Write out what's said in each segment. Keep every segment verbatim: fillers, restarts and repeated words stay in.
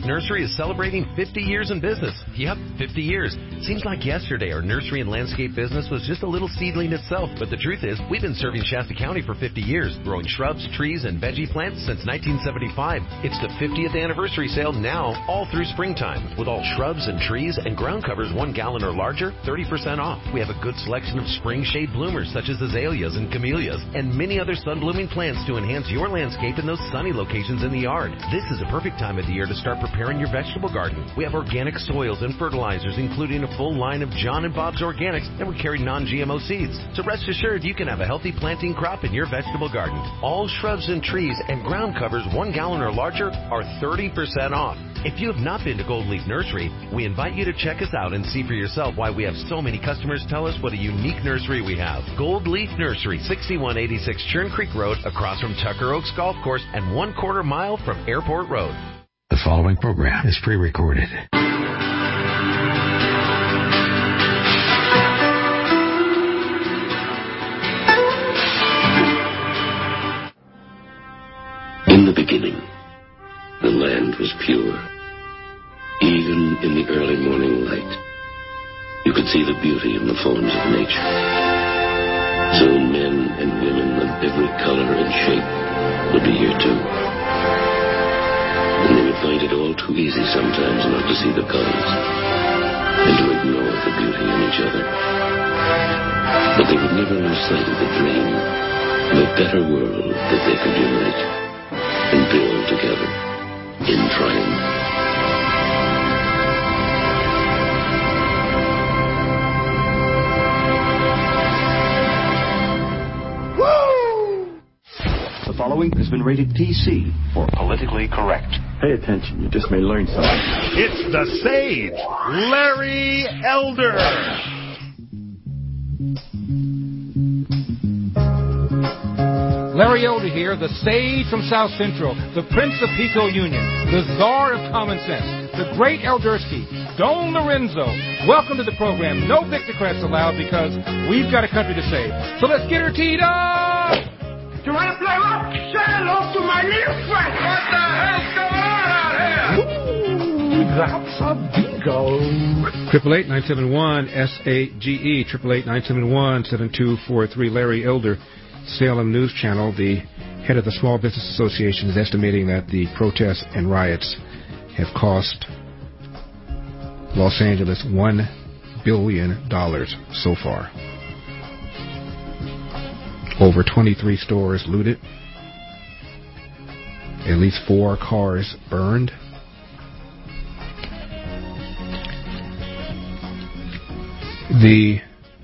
Nursery is celebrating fifty years in business. Yep, fifty years. Seems like yesterday our nursery and landscape business was just a little seedling itself, but the truth is we've been serving Shasta County for fifty years, growing shrubs, trees, and veggie plants since nineteen seventy-five. It's the fiftieth anniversary sale now, all through springtime, with all shrubs and trees and ground covers one gallon or larger, thirty percent off. We have a good selection of spring shade bloomers such as azaleas and camellias, and many other sun-blooming plants to enhance your landscape in those sunny locations in the yard. This is a perfect time of the year to start preparing your vegetable garden. We have organic soils and fertilizers, including a full line of John and Bob's Organics, and we carry non-G M O seeds. So rest assured you can have a healthy planting crop in your vegetable garden. All shrubs and trees and ground covers one gallon or larger are thirty percent off. If you have not been to Gold Leaf Nursery, we invite you to check us out and see for yourself why we have so many customers tell us what a unique nursery we have. Gold Leaf Nursery, sixty-one eighty-six Churn Creek Road, across from Tucker Oaks Golf Course and one quarter mile from Airport Road. The following program is pre-recorded. In the beginning, the land was pure. Even in the early morning light, you could see the beauty in the forms of nature. Soon men and women of every color and shape would be here too. And they would find it all too easy sometimes not to see the colors and to ignore the beauty in each other. But they would never lose sight of the dream of a better world that they could unite and build together in triumph. The following has been rated P C for politically correct. Pay attention, you just may learn something. It's the Sage, Larry Elder. Larry Elder here, the Sage from South Central, the Prince of Pico Union, the Czar of Common Sense, the Great Eldersky, Don Lorenzo. Welcome to the program. No Victorcrats allowed because we've got a country to save. So let's get her teed up! You want to play rock? Say hello to my little friend. What the hell's going on out here? Ooh, that's a bingo. Triple eight nine seven one S A G E. Triple eight nine seven one seven two four three. Larry Elder, Salem News Channel. The head of the Small Business Association is estimating that the protests and riots have cost Los Angeles one billion dollars so far. Over twenty-three stores looted. At least four cars burned. The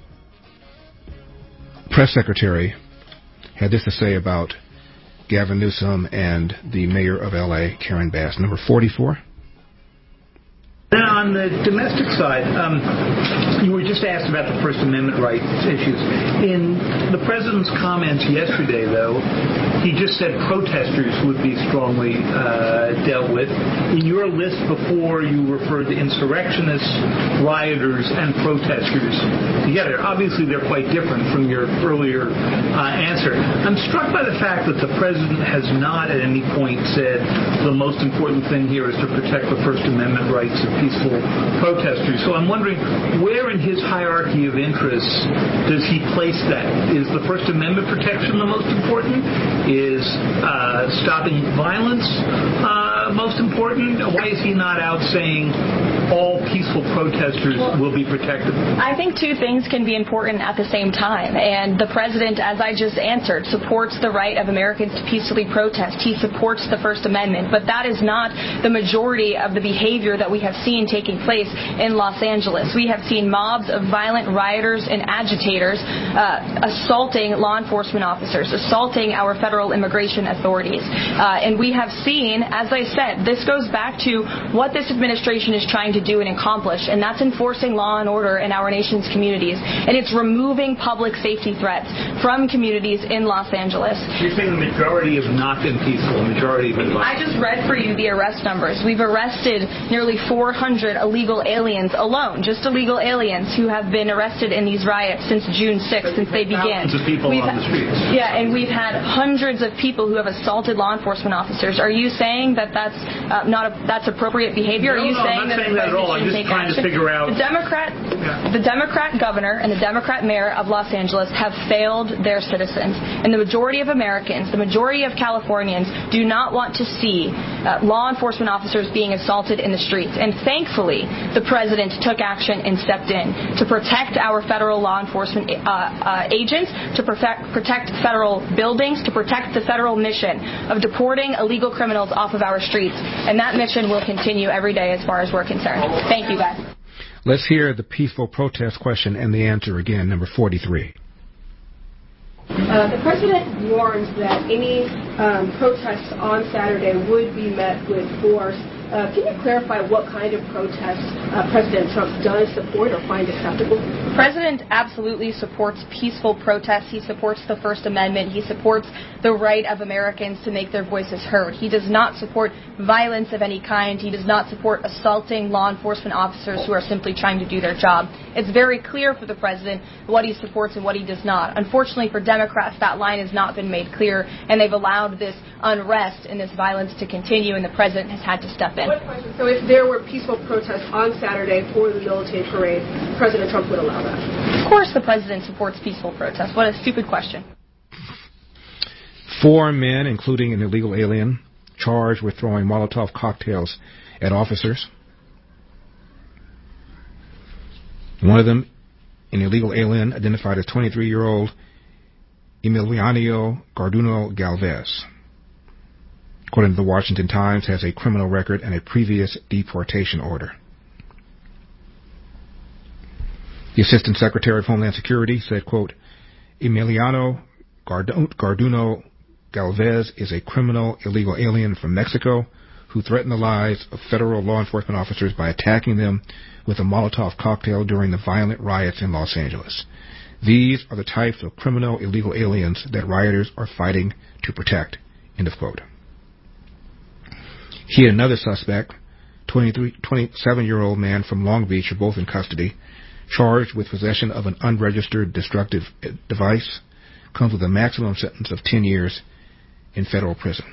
press secretary had this to say about Gavin Newsom and the mayor of L A, Karen Bass. Number forty-four. Now, on the domestic side, um, you were just asked about the First Amendment rights issues. In the president's comments yesterday, though, he just said protesters would be strongly uh, dealt with. In your list before, you referred to insurrectionists, rioters, and protesters together. Obviously, they're quite different from your earlier uh, answer. I'm struck by the fact that the president has not at any point said the most important thing here is to protect the First Amendment rights of peaceful protesters. So I'm wondering, where in his hierarchy of interests does he place that? Is the First Amendment protection the most important? Is uh, stopping violence uh, most important? Why is he not out saying all peaceful protesters well, will be protected? I think two things can be important at the same time. And the president, as I just answered, supports the right of Americans to peacefully protest. He supports the First Amendment. But that is not the majority of the behavior that we have seen taking place in Los Angeles. We have seen mobs of violent rioters and agitators uh, assaulting law enforcement officers, assaulting our federal immigration authorities. Uh, and we have seen, as I said, this goes back to what this administration is trying to to do and accomplish, and that's enforcing law and order in our nation's communities. And it's removing public safety threats from communities in Los Angeles. You're saying the majority have not been peaceful, the majority have been violent. I just read for you the arrest numbers. We've arrested nearly four hundred illegal aliens alone, just illegal aliens who have been arrested in these riots since June sixth, since they began. Thousands of people we've on the streets. Yeah, and we've had hundreds of people who have assaulted law enforcement officers. Are you saying that that's uh, not a, that's appropriate behavior? No, Are you no, saying I'm not that saying that at all. I'm just trying action? to figure out. The Democrat, yeah. the Democrat governor and the Democrat mayor of Los Angeles have failed their citizens, and the majority of Americans, the majority of Californians, do not want to see uh, law enforcement officers being assaulted in the streets. And thankfully, the president took action and stepped in to protect our federal law enforcement uh, uh, agents, to protect, protect federal buildings, to protect the federal mission of deporting illegal criminals off of our streets. And that mission will continue every day as far as we're concerned. Thank you, guys. Let's hear the peaceful protest question and the answer again, number forty-three. Uh, the president warned that any um, protests on Saturday would be met with force. Uh, can you clarify what kind of protests uh, President Trump does support or find acceptable? The president absolutely supports peaceful protests. He supports the First Amendment. He supports the right of Americans to make their voices heard. He does not support violence of any kind. He does not support assaulting law enforcement officers who are simply trying to do their job. It's very clear for the president what he supports and what he does not. Unfortunately for Democrats, that line has not been made clear, and they've allowed this unrest and this violence to continue, and the president has had to step in. One question. So if there were peaceful protests on Saturday for the military parade, President Trump would allow that? Of course the president supports peaceful protests. What a stupid question. Four men, including an illegal alien, charged with throwing Molotov cocktails at officers. One of them, an illegal alien identified as twenty-three-year-old Emiliano Garduno Galvez, according to the Washington Times, has a criminal record and a previous deportation order. The Assistant Secretary of Homeland Security said, quote, Emiliano Garduno Galvez is a criminal illegal alien from Mexico who threatened the lives of federal law enforcement officers by attacking them with a Molotov cocktail during the violent riots in Los Angeles. These are the types of criminal illegal aliens that rioters are fighting to protect, end of quote. He and another suspect, twenty-seven-year-old man from Long Beach, are both in custody, charged with possession of an unregistered destructive device, comes with a maximum sentence of ten years in federal prison.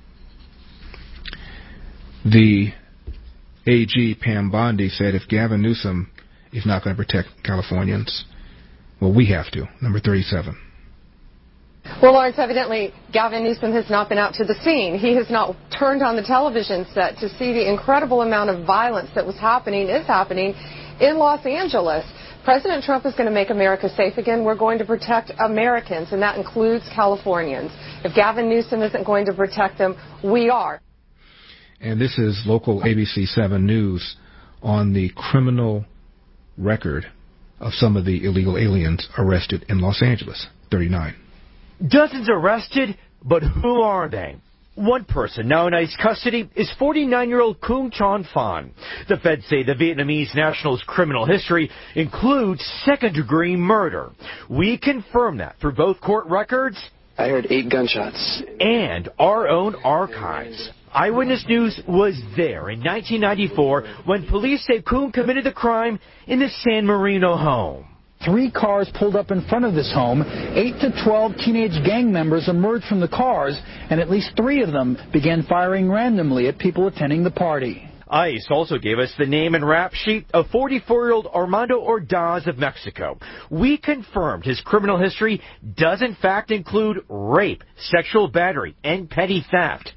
The A G Pam Bondi said if Gavin Newsom is not going to protect Californians, well, we have to. Number thirty-seven. Well, Lawrence, evidently Gavin Newsom has not been out to the scene. He has not turned on the television set to see the incredible amount of violence that was happening, is happening in Los Angeles. President Trump is going to make America safe again. We're going to protect Americans, and that includes Californians. If Gavin Newsom isn't going to protect them, we are. And this is local A B C seven News on the criminal record of some of the illegal aliens arrested in Los Angeles. thirty-nine. Dozens arrested, but who are they? One person now in ICE custody is forty-nine-year-old Kung Chon Phan. The feds say the Vietnamese national's criminal history includes second-degree murder. We confirm that through both court records. I heard eight gunshots. And our own archives. Eyewitness News was there in nineteen ninety-four when police say Kung committed the crime in the San Marino home. Three cars pulled up in front of this home. Eight to twelve teenage gang members emerged from the cars, and at least three of them began firing randomly at people attending the party. ICE also gave us the name and rap sheet of forty-four-year-old Armando Ordaz of Mexico. We confirmed his criminal history does in fact include rape, sexual battery, and petty theft.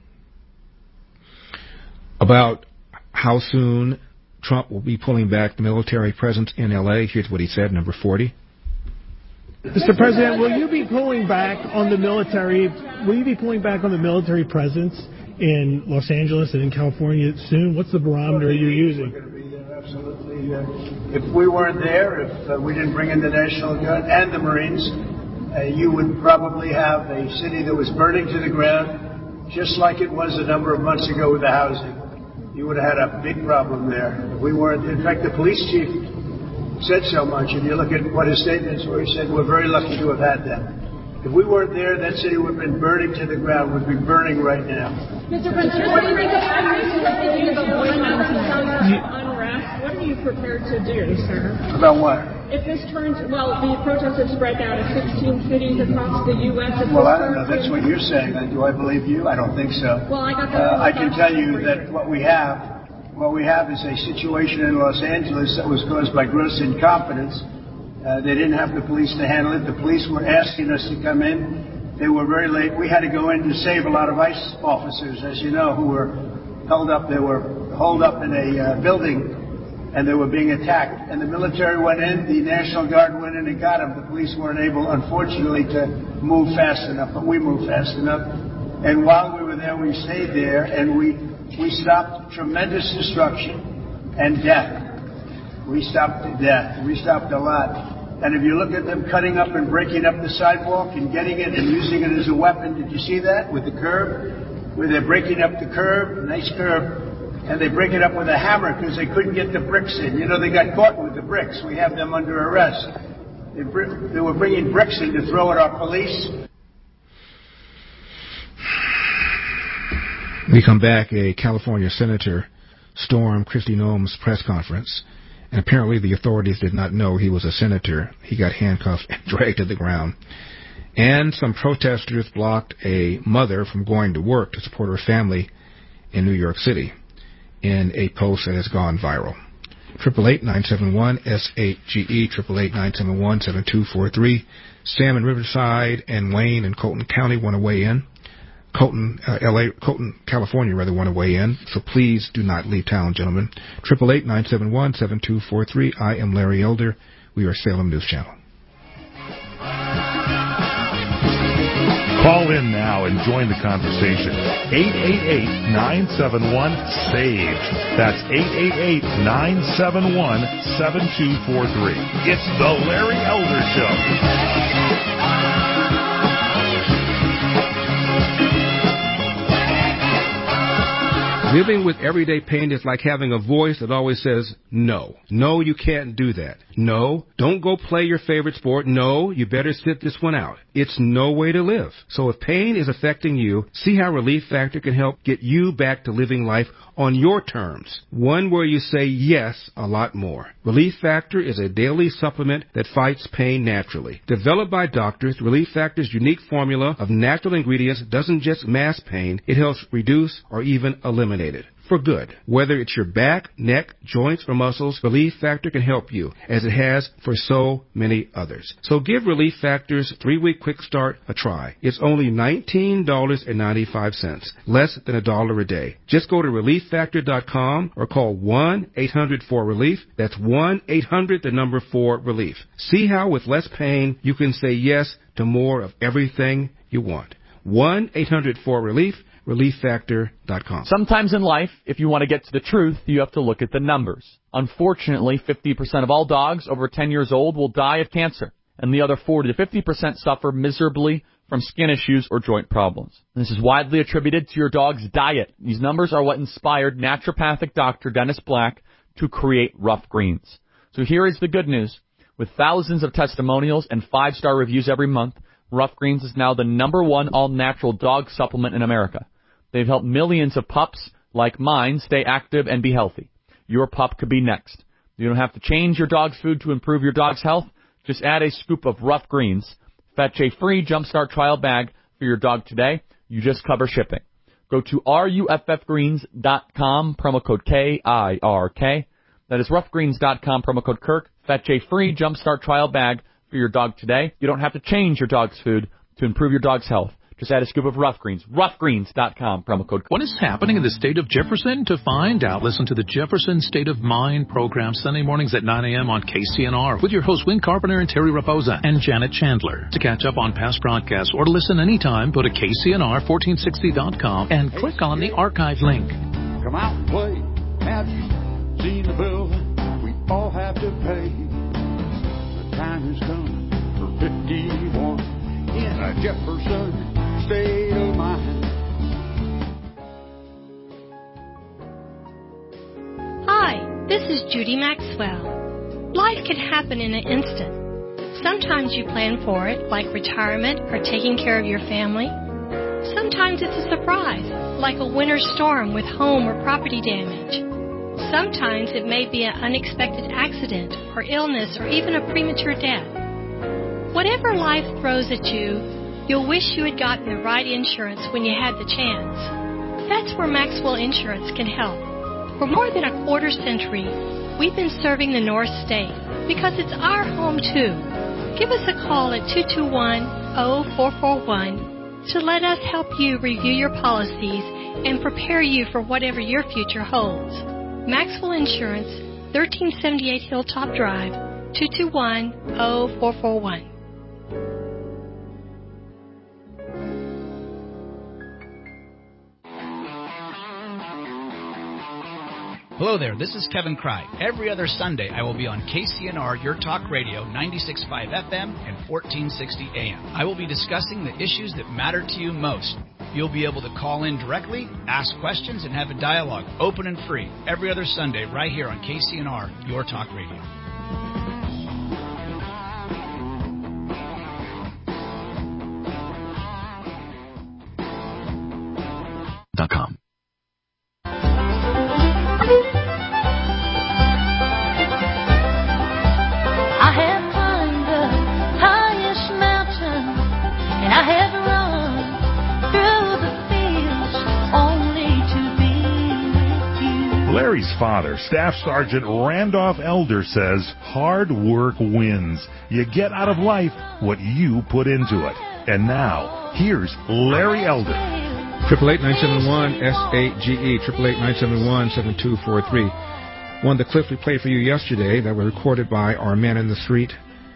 About how soon Trump will be pulling back the military presence in L A. Here's what he said, number forty. Mister President, will you be pulling back on the military? Will you be pulling back on the military presence in Los Angeles and in California soon? What's the barometer you're using? Absolutely. Uh, if we weren't there, if uh, we didn't bring in the National Guard and the Marines, uh, you would probably have a city that was burning to the ground, just like it was a number of months ago with the housing. you would have had a big problem there. If we weren't, in fact, the police chief said so much. If you look at what his statements were, he said, we're very lucky to have had them. If we weren't there, that city would have been burning to the ground, would be burning right now. Mister President, what do you think about unrest? What are you prepared to do, sir? About what? If this turns, well, the protests have spread now to sixteen cities across the U S Well, I don't know. That's what you're saying. Do I believe you? I don't think so. Well, I got that. Uh, I can tell you that what we have, what we have is a situation in Los Angeles that was caused by gross incompetence. Uh, they didn't have the police to handle it. The police were asking us to come in. They were very late. We had to go in to save a lot of ICE officers, as you know, who were held up. They were holed up in a uh, building, and they were being attacked. And the military went in, the National Guard went in and got them. The police weren't able, unfortunately, to move fast enough, but we moved fast enough. And while we were there, we stayed there, and we, we stopped tremendous destruction and death. We stopped death. We stopped a lot. And if you look at them cutting up and breaking up the sidewalk and getting it and using it as a weapon, did you see that with the curb? Where they're breaking up the curb, nice curb, and they break it up with a hammer because they couldn't get the bricks in. You know, they got caught with the bricks. We have them under arrest. They, br- they were bringing bricks in to throw at our police. We come back, a California senator stormed Kristi Noem's press conference, and apparently the authorities did not know he was a senator. He got handcuffed and dragged to the ground. And some protesters blocked a mother from going to work to support her family in New York City in a post that has gone viral. triple eight nine seven one S eight G E, triple eight nine seven one seven two four three. Sam in Riverside and Wayne in Colton County want to weigh in. Colton, uh, L A, Colton, California, rather, want to weigh in. So please do not leave town, gentlemen. triple eight nine seven one seven two four three. I am Larry Elder. We are Salem News Channel. Call in now and join the conversation. eight eight eight nine seven one S A G E. That's eight eight eight nine seven one seven two four three. It's the Larry Elder Show. Living with everyday pain is like having a voice that always says, no. No, you can't do that. No, don't go play your favorite sport. No, you better sit this one out. It's no way to live. So if pain is affecting you, see how Relief Factor can help get you back to living life on your terms. One where you say yes a lot more. Relief Factor is a daily supplement that fights pain naturally. Developed by doctors, Relief Factor's unique formula of natural ingredients doesn't just mask pain, it helps reduce or even eliminate it. For good. Whether it's your back, neck, joints, or muscles, Relief Factor can help you, as it has for so many others. So give Relief Factor's three-week quick start a try. It's only nineteen ninety-five, less than a dollar a day. Just go to relief factor dot com or call one eight hundred four relief. That's one eight hundred, the number four, relief. See how with less pain you can say yes to more of everything you want. one eight hundred four relief. relief factor dot com. Sometimes in life, if you want to get to the truth, you have to look at the numbers. Unfortunately, fifty percent of all dogs over ten years old will die of cancer, and the other forty to fifty percent suffer miserably from skin issues or joint problems. This is widely attributed to your dog's diet. These numbers are what inspired naturopathic doctor Dennis Black to create Rough Greens. So here is the good news. With thousands of testimonials and five-star reviews every month, Rough Greens is now the number one all-natural dog supplement in America. They've helped millions of pups like mine stay active and be healthy. Your pup could be next. You don't have to change your dog's food to improve your dog's health. Just add a scoop of Rough Greens. Fetch a free Jumpstart trial bag for your dog today. You just cover shipping. Go to ruff greens dot com, promo code K I R K. That is ruff greens dot com, promo code Kirk. Fetch a free Jumpstart trial bag for your dog today. You don't have to change your dog's food to improve your dog's health. Just add a scoop of Rough Greens. ruff greens dot com, promo code. What is happening in the state of Jefferson? To find out, listen to the Jefferson State of Mind program Sunday mornings at nine a.m. on K C N R with your hosts Win Carpenter and Terry Raposa and Janet Chandler. To catch up on past broadcasts or to listen anytime, go to K C N R fourteen sixty dot com and click on the archive link. Come out and play. Have you seen the bill we all have to pay? The time has come for fifty-one in a Jefferson state of mind. This is Judy Maxwell. Life can happen in an instant. Sometimes you plan for it, like retirement or taking care of your family. Sometimes it's a surprise, like a winter storm with home or property damage. Sometimes it may be an unexpected accident or illness or even a premature death. Whatever life throws at you, you'll wish you had gotten the right insurance when you had the chance. That's where Maxwell Insurance can help. For more than a quarter century, we've been serving the North State because it's our home too. Give us a call at two two one, zero four four one to let us help you review your policies and prepare you for whatever your future holds. Maxwell Insurance, thirteen seventy-eight Hilltop Drive, two two one, zero four four one. Hello there, this is Kevin Cry. Every other Sunday, I will be on K C N R Your Talk Radio, ninety-six point five F M and fourteen sixty A M. I will be discussing the issues that matter to you most. You'll be able to call in directly, ask questions, and have a dialogue, open and free, every other Sunday right here on K C N R Your Talk Radio. Dot com. I have climbed the highest mountain, and I have run through the fields only to be with you. Larry's father, Staff Sergeant Randolph Elder, says hard work wins. You get out of life what you put into it. And now, here's Larry Elder. Triple eight nine seven one S A G E, triple eight nine seven one seven two four three. One of the clips we played for you yesterday that were recorded by our man in the street,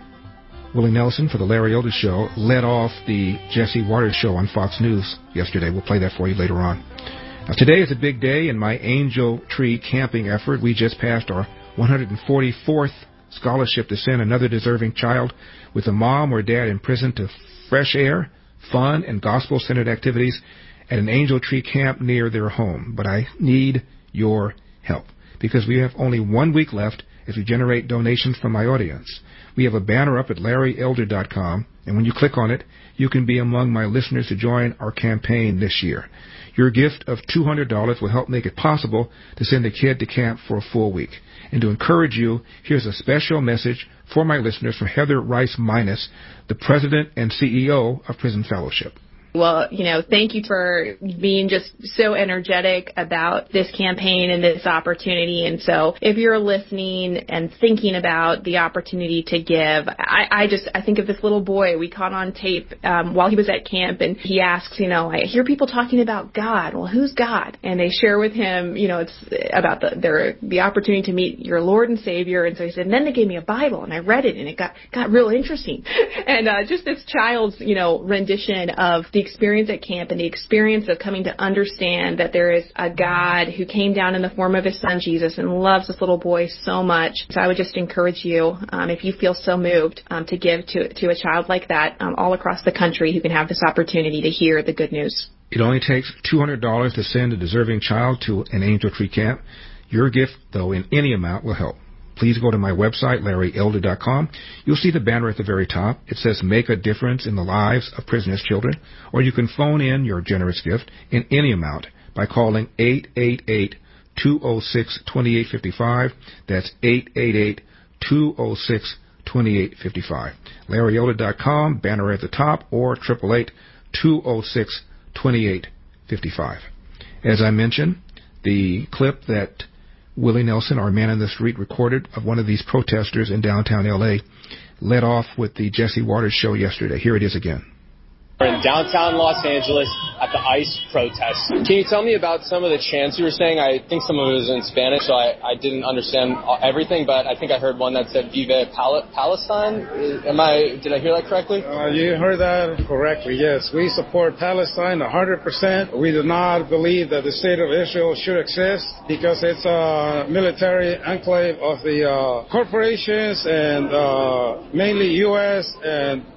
Willie Nelson, for the Larry Elder Show, led off the Jesse Waters Show on Fox News yesterday. We'll play that for you later on. Now, today is a big day in my Angel Tree camping effort. We just passed our one hundred forty-fourth scholarship to send another deserving child with a mom or dad in prison to fresh air, fun, and gospel-centered activities at an Angel Tree camp near their home. But I need your help, because we have only one week left as we generate donations from my audience. We have a banner up at larry elder dot com, and when you click on it, you can be among my listeners to join our campaign this year. Your gift of two hundred dollars will help make it possible to send a kid to camp for a full week. And to encourage you, here's a special message for my listeners from Heather Rice Minus, the president and C E O of Prison Fellowship. Well, you know, thank you for being just so energetic about this campaign and this opportunity. And so if you're listening and thinking about the opportunity to give, I, I just, I think of this little boy we caught on tape um, while he was at camp, and he asks, you know, I hear people talking about God. Well, who's God? And they share with him, you know, it's about the, their, the opportunity to meet your Lord and Savior. And so he said, and then they gave me a Bible, and I read it, and it got, got real interesting. And uh, just this child's, you know, rendition of the experience at camp and the experience of coming to understand that there is a God who came down in the form of his son Jesus and loves this little boy so much. So I would just encourage you, um, if you feel so moved, um, to give to to a child like that um, all across the country who can have this opportunity to hear the good news. It only takes two hundred dollars to send a deserving child to an Angel Tree camp. Your gift, though, in any amount will help. Please go to my website, larry elder dot com. You'll see the banner at the very top. It says Make a Difference in the Lives of Prisoners' Children. Or you can phone in your generous gift in any amount by calling eight eight eight, two oh six, two eight five five. That's eight eight eight, two oh six, two eight five five. larry elder dot com, banner at the top, or eight eight eight, two oh six, two eight five five. As I mentioned, the clip that Willie Nelson, our man in the street, recorded of one of these protesters in downtown L A, led off with the Jesse Waters Show yesterday. Here it is again. We're in downtown Los Angeles at the ICE protest. Can you tell me about some of the chants you were saying? I think some of it was in Spanish, so I, I didn't understand everything, but I think I heard one that said Vive Pal- Palestine. Am I, did I hear that correctly? Uh, you heard that correctly, yes. We support Palestine one hundred percent. We do not believe that the state of Israel should exist because it's a military enclave of the uh, corporations and uh, mainly U S and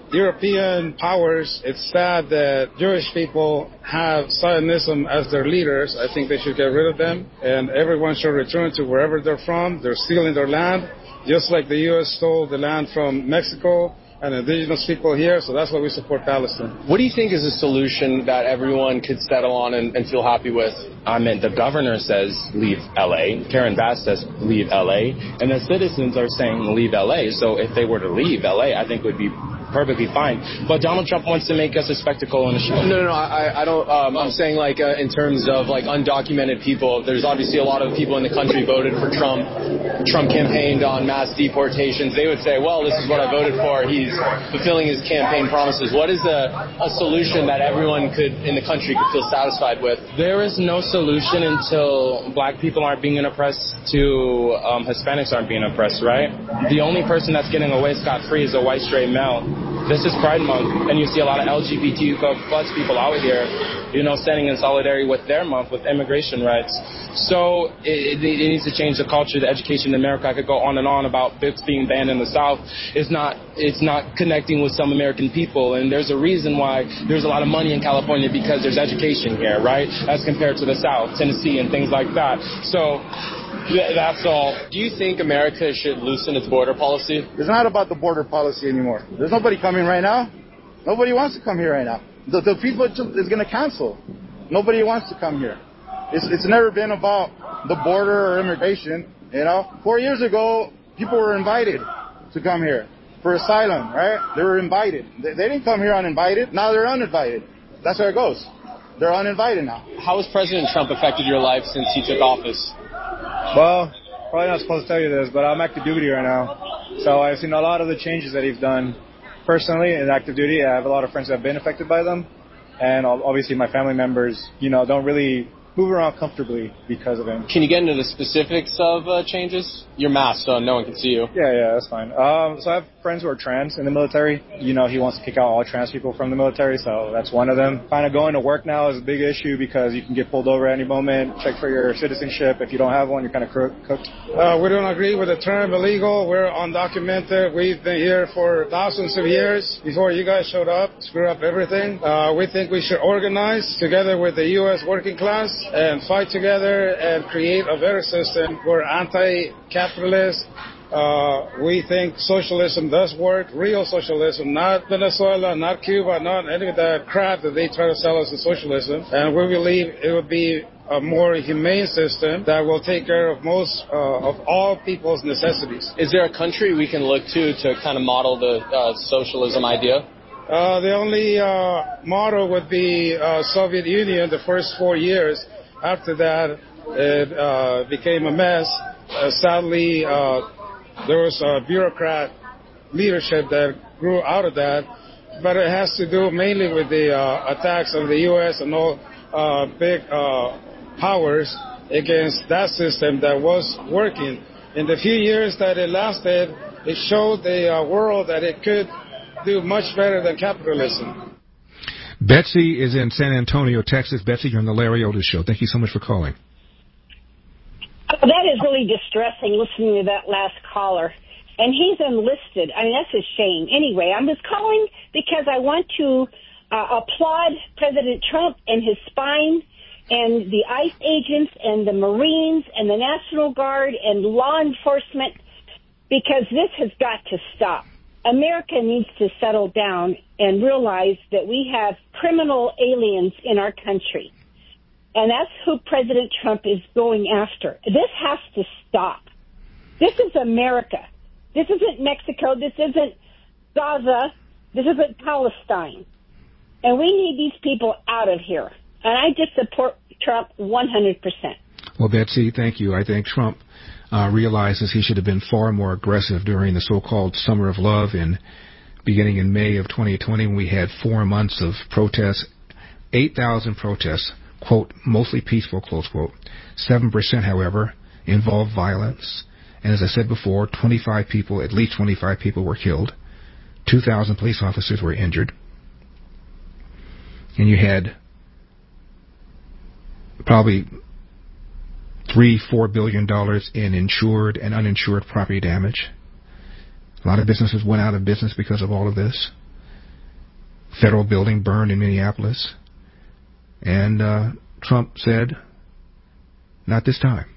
European powers, it's sad that Jewish people have Zionism as their leaders. I think they should get rid of them, and everyone should return to wherever they're from. They're stealing their land, just like the U S stole the land from Mexico and indigenous people here, so that's why we support Palestine. What do you think is a solution that everyone could settle on and, and feel happy with? I mean, the governor says leave L A, Karen Bass says leave L A, and the citizens are saying leave L A, so if they were to leave L A, I think it would be perfectly fine. But Donald Trump wants to make us a spectacle and a show. No, no, no, I, I don't, um, I'm saying like uh, in terms of like undocumented people, there's obviously a lot of people in the country voted for Trump. Trump campaigned on mass deportations. They would say, well, this is what I voted for. He's fulfilling his campaign promises. What is a, a solution that everyone could in the country could feel satisfied with? There is no solution until black people aren't being oppressed to um, Hispanics aren't being oppressed, right? The only person that's getting away scot-free is a white straight male. This is Pride Month, and you see a lot of L G B T plus people out here, you know, standing in solidarity with their month, with immigration rights. So it, it, it needs to change the culture, the education in America. I could go on and on about books being banned in the South. It's not, it's not connecting with some American people, and there's a reason why there's a lot of money in California, because there's education here, right, as compared to the South, Tennessee, and things like that. So that's all. Do you think America should loosen its border policy? It's not about the border policy anymore. There's nobody coming right now. Nobody wants to come here right now. The, the people is going to cancel. Nobody wants to come here. It's, it's never been about the border or immigration. You know, four years ago, people were invited to come here for asylum, right? They were invited. They, they didn't come here uninvited. Now they're uninvited. That's how it goes. They're uninvited now. How has President Trump affected your life since he took office? Well, probably not supposed to tell you this, but I'm active duty right now. So I've seen a lot of the changes that he's done personally in active duty. I have a lot of friends that have been affected by them. And obviously my family members, you know, don't really move around comfortably because of him. Can you get into the specifics of uh, changes? You're masked, so no one can see you. Yeah, yeah, that's fine. Um, so I have friends who are trans in the military. You know, he wants to kick out all trans people from the military, so that's one of them. Kind of going to work now is a big issue because you can get pulled over at any moment. Check for your citizenship. If you don't have one, you're kind of cooked. Uh, we don't agree with the term illegal. We're undocumented. We've been here for thousands of years before you guys showed up, screw up everything. Uh, we think we should organize together with the U S working class and fight together and create a better system. We're anti-capitalist. Uh, we think socialism does work, real socialism, not Venezuela, not Cuba, not any of that crap that they try to sell us as socialism. And we believe it would be a more humane system that will take care of most uh, of all people's necessities. Is there a country we can look to to kind of model the uh, socialism idea? Uh, the only uh, model would be uh, Soviet Union the first four years. After that, it uh, became a mess. Uh, sadly, uh, there was a bureaucrat leadership that grew out of that, but it has to do mainly with the uh, attacks of the U S and all uh, big uh, powers against that system that was working. In the few years that it lasted, it showed the uh, world that it could do much better than capitalism. Betsy is in San Antonio, Texas. Betsy, you're on the Larry Elder Show. Thank you so much for calling. Oh, that is really distressing, listening to that last caller. And he's enlisted. I mean, that's a shame. Anyway, I was calling because I want to uh, applaud President Trump and his spine and the ICE agents and the Marines and the National Guard and law enforcement, because this has got to stop. America needs to settle down and realize that we have criminal aliens in our country. And that's who President Trump is going after. This has to stop. This is America. This isn't Mexico. This isn't Gaza. This isn't Palestine. And we need these people out of here. And I just support Trump one hundred percent. Well, Betsy, thank you. I think Trump uh, realizes he should have been far more aggressive during the so-called Summer of Love in beginning in May of twenty twenty, when we had four months of protests, eight thousand protests, quote, mostly peaceful, close quote. seven percent, however, involved violence. And as I said before, twenty-five people, at least twenty-five people were killed. two thousand police officers were injured. And you had probably three, four billion dollars in insured and uninsured property damage. A lot of businesses went out of business because of all of this. federal building burned in Minneapolis. And uh, Trump said, not this time.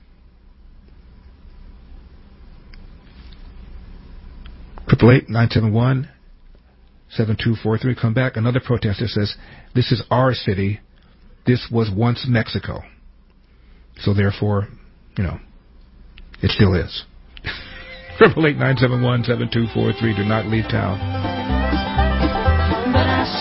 Triple eight nine seven one seven two four three. Come back. Another protester says, "This is our city. This was once Mexico. So therefore, you know, it still is." Triple eight nine seven one seven two four three. Do not leave town. But I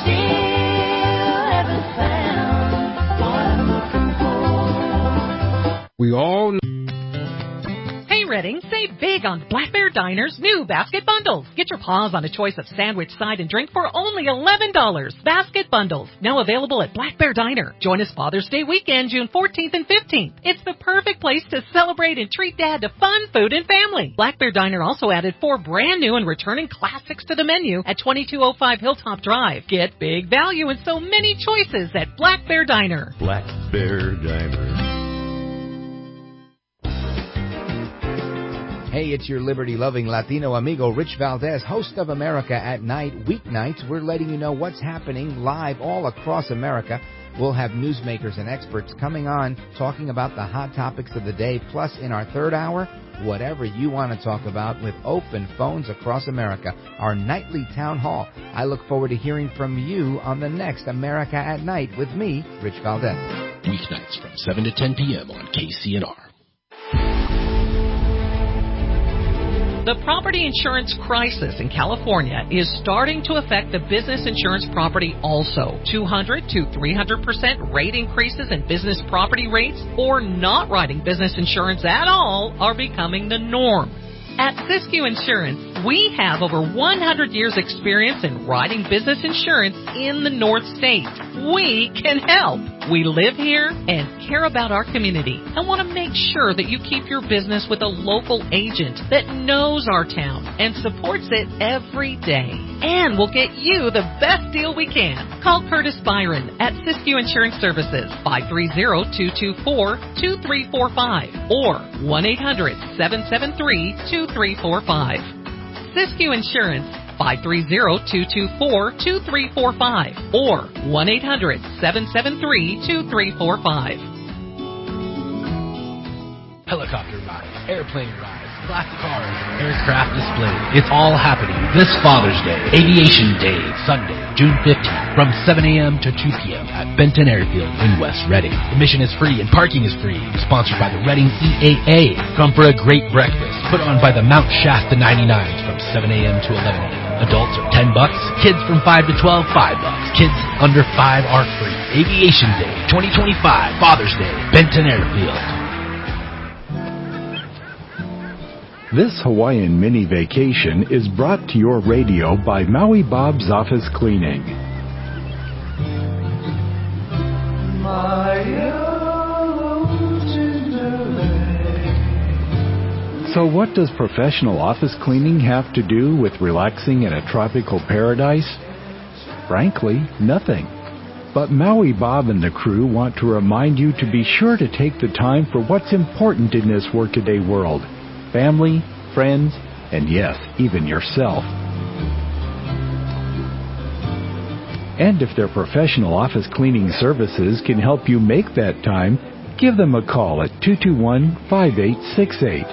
still haven't found what I'm looking for. We all know. Hey Redding, save big on Black Bear Diner's new basket bundles. Get your paws on a choice of sandwich, side, and drink for only eleven dollars. Basket bundles, now available at Black Bear Diner. Join us Father's Day weekend, June fourteenth and fifteenth. It's the perfect place to celebrate and treat Dad to fun food and family. Black Bear Diner also added four brand new and returning classics to the menu at twenty-two oh five Hilltop Drive. Get big value and so many choices at Black Bear Diner. Black Bear Diner. Hey, it's your liberty-loving Latino amigo, Rich Valdez, host of America at Night. Weeknights, we're letting you know what's happening live all across America. We'll have newsmakers and experts coming on talking about the hot topics of the day. Plus, in our third hour, whatever you want to talk about with open phones across America. Our nightly town hall. I look forward to hearing from you on the next America at Night with me, Rich Valdez. Weeknights from seven to ten p.m. on K C N R. The property insurance crisis in California is starting to affect the business insurance property also. two hundred to three hundred percent rate increases in business property rates or not writing business insurance at all are becoming the norm. At Siskiyou Insurance, we have over one hundred years experience in writing business insurance in the North State. We can help. We live here and care about our community and want to make sure that you keep your business with a local agent that knows our town and supports it every day. And we'll get you the best deal we can. Call Curtis Byron at Siskiyou Insurance Services, five three zero, two two four, two three four five or one eight hundred, seven seven three, two three four five. Siskiyou Insurance, five three zero, two two four, two three four five or one eight hundred, seven seven three, two three four five. Helicopter rides, airplane rides, black cars, aircraft displays. It's all happening this Father's Day, Aviation Day, Sunday, June fifteenth, from seven a.m. to two p.m. at Benton Airfield in West Reading. Admission is free and parking is free. Sponsored by the Reading E A A. Come for a great breakfast put on by the Mount Shasta ninety-nines from seven a.m. to eleven a.m. Adults are ten bucks, kids from five to twelve, five bucks. Kids under five are free. Aviation Day twenty twenty-five, Father's Day, Benton Airfield. This Hawaiian mini vacation is brought to your radio by Maui Bob's Office Cleaning. So what does professional office cleaning have to do with relaxing in a tropical paradise? Frankly, nothing. But Maui Bob and the crew want to remind you to be sure to take the time for what's important in this workaday world. Family, friends, and yes, even yourself. And if their professional office cleaning services can help you make that time, give them a call at two two one, five eight six eight.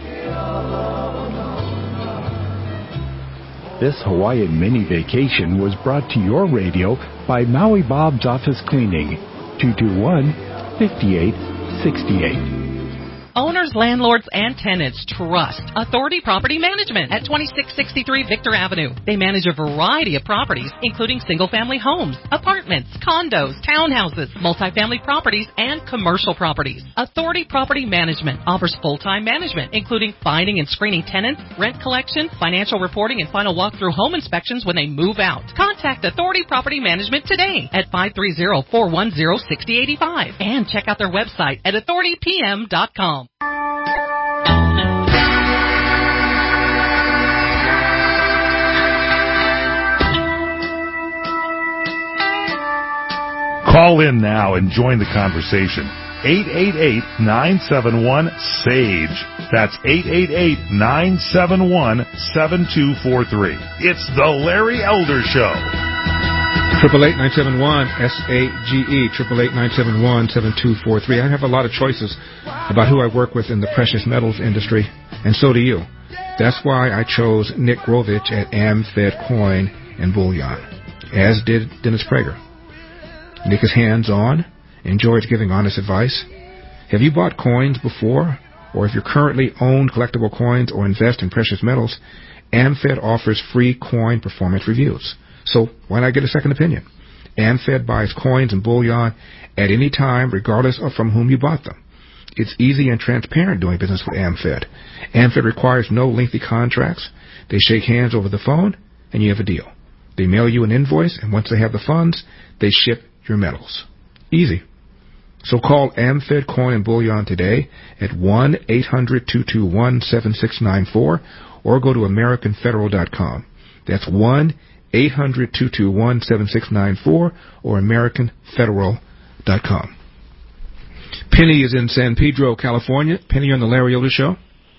This Hawaiian mini vacation was brought to your radio by Maui Bob's Office Cleaning, two two one, five eight six eight. Owners, landlords, and tenants trust Authority Property Management at twenty-six sixty-three Victor Avenue. They manage a variety of properties, including single-family homes, apartments, condos, townhouses, multifamily properties, and commercial properties. Authority Property Management offers full-time management, including finding and screening tenants, rent collection, financial reporting, and final walkthrough home inspections when they move out. Contact Authority Property Management today at five three zero, four one zero, six zero eight five and check out their website at authority p m dot com. Call in now and join the conversation. eight eight eight, nine seven one, S A G E. That's eight eight eight, nine seven one, seven two four three. It's the Larry Elder Show. Triple eight nine seven one S A G E. Triple eight nine seven one seven two four three. I have a lot of choices about who I work with in the precious metals industry, and so do you. That's why I chose Nick Grovich at AmFed Coin and Bullion, as did Dennis Prager. Nick is hands-on, enjoys giving honest advice. Have you bought coins before? Or if you currently own collectible coins or invest in precious metals, AmFed offers free coin performance reviews. So why not get a second opinion? AmFed buys coins and bullion at any time, regardless of from whom you bought them. It's easy and transparent doing business with AmFed. AmFed requires no lengthy contracts. They shake hands over the phone, and you have a deal. They mail you an invoice, and once they have the funds, they ship your metals. Easy. So call AmFed Coin and Bullion today at one eight hundred two two one seven six nine four or go to American Federal dot com. That's one eight hundred two two one seven six nine four or American Federal dot com. Penny is in San Pedro, California. Penny, you're on the Larry Elder Show.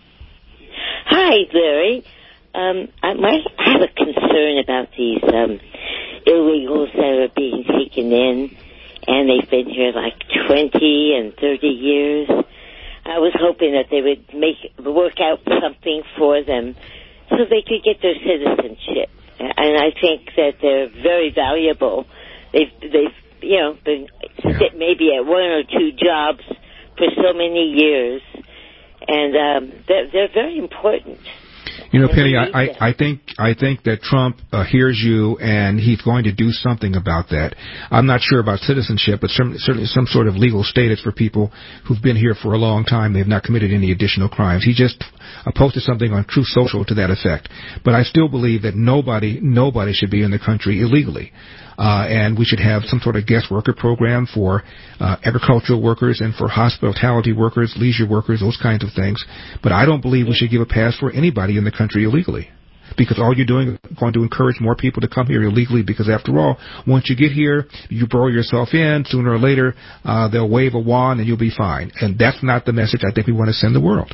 Hi, Larry. Um, I might have a concern about these um, illegals that are being taken in, and they've been here like twenty and thirty years. I was hoping that they would make work out something for them so they could get their citizenship. And I think that they're very valuable. They've, they've you know, been sit maybe at one or two jobs for so many years, and um, they're, they're very important. You know, Penny, I, I, I think I think that Trump uh, hears you, and he's going to do something about that. I'm not sure about citizenship, but some, certainly some sort of legal status for people who've been here for a long time. They have not committed any additional crimes. He just uh, posted something on Truth Social to that effect. But I still believe that nobody, nobody should be in the country illegally. Uh, and we should have some sort of guest worker program for uh, agricultural workers and for hospitality workers, leisure workers, those kinds of things. But I don't believe we should give a pass for anybody in the country illegally, because all you're doing is going to encourage more people to come here illegally, because after all, once you get here, you burrow yourself in, sooner or later uh, they'll wave a wand and you'll be fine. And that's not the message I think we want to send the world.